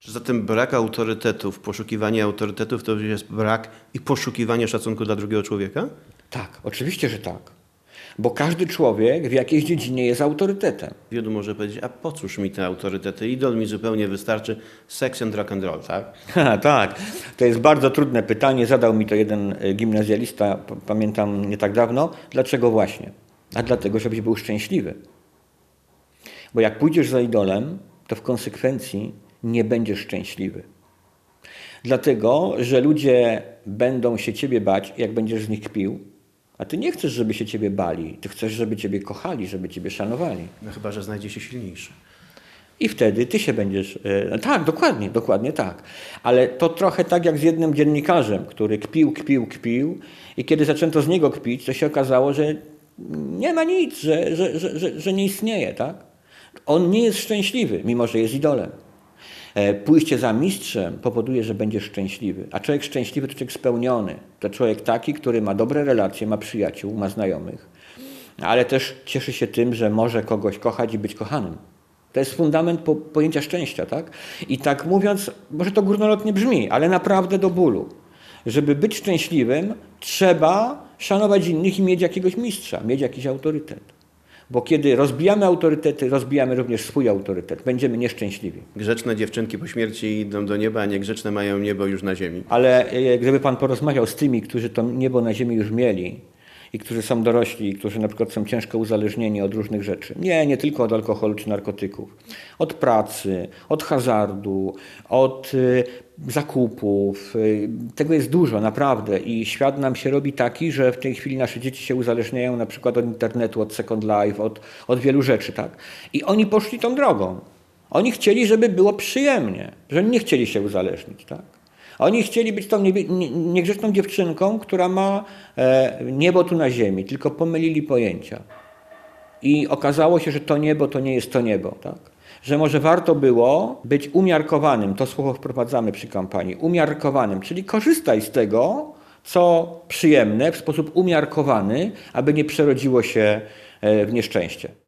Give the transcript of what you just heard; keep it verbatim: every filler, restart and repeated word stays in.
Czy zatem brak autorytetów, poszukiwanie autorytetów to jest brak i poszukiwanie szacunku dla drugiego człowieka? Tak, oczywiście, że tak. Bo każdy człowiek w jakiejś dziedzinie jest autorytetem. Wielu może powiedzieć, a po cóż mi te autorytety? Idol mi zupełnie wystarczy, sex and rock and roll, tak? Ha, tak, to jest bardzo trudne pytanie. Zadał mi to jeden gimnazjalista, p- pamiętam nie tak dawno. Dlaczego właśnie? A dlatego, żebyś był szczęśliwy. Bo jak pójdziesz za idolem, to w konsekwencji nie będziesz szczęśliwy. Dlatego, że ludzie będą się ciebie bać, jak będziesz z nich kpił, a ty nie chcesz, żeby się ciebie bali. Ty chcesz, żeby ciebie kochali, żeby ciebie szanowali. No chyba, że znajdzie się silniejszy. I wtedy ty się będziesz... E, tak, dokładnie, dokładnie tak. Ale to trochę tak jak z jednym dziennikarzem, który kpił, kpił, kpił i kiedy zaczęto z niego kpić, to się okazało, że nie ma nic, że, że, że, że, że nie istnieje, tak? On nie jest szczęśliwy, mimo że jest idolem. E, pójście za mistrzem powoduje, że będziesz szczęśliwy. A człowiek szczęśliwy to człowiek spełniony. To człowiek taki, który ma dobre relacje, ma przyjaciół, ma znajomych, ale też cieszy się tym, że może kogoś kochać i być kochanym. To jest fundament po, pojęcia szczęścia, tak? I tak mówiąc, może to górnolotnie brzmi, ale naprawdę do bólu. Żeby być szczęśliwym, trzeba szanować innych i mieć jakiegoś mistrza, mieć jakiś autorytet. Bo kiedy rozbijamy autorytety, rozbijamy również swój autorytet. Będziemy nieszczęśliwi. Grzeczne dziewczynki po śmierci idą do nieba, a niegrzeczne mają niebo już na ziemi. Ale e, gdyby pan porozmawiał z tymi, którzy to niebo na ziemi już mieli i którzy są dorośli, i którzy na przykład są ciężko uzależnieni od różnych rzeczy. Nie, nie tylko od alkoholu czy narkotyków. Od pracy, od hazardu, od y, zakupów. Y, tego jest dużo, naprawdę. I świat nam się robi taki, że w tej chwili nasze dzieci się uzależniają na przykład od internetu, od Second Life, od, od wielu rzeczy, tak? I oni poszli tą drogą. Oni chcieli, żeby było przyjemnie, że nie chcieli się uzależnić, tak? Oni chcieli być tą niebie- nie- niegrzeczną dziewczynką, która ma e, niebo tu na ziemi, tylko pomylili pojęcia. I okazało się, że to niebo to nie jest to niebo, tak? Że może warto było być umiarkowanym, to słowo wprowadzamy przy kampanii, umiarkowanym, czyli korzystaj z tego, co przyjemne w sposób umiarkowany, aby nie przerodziło się e, w nieszczęście.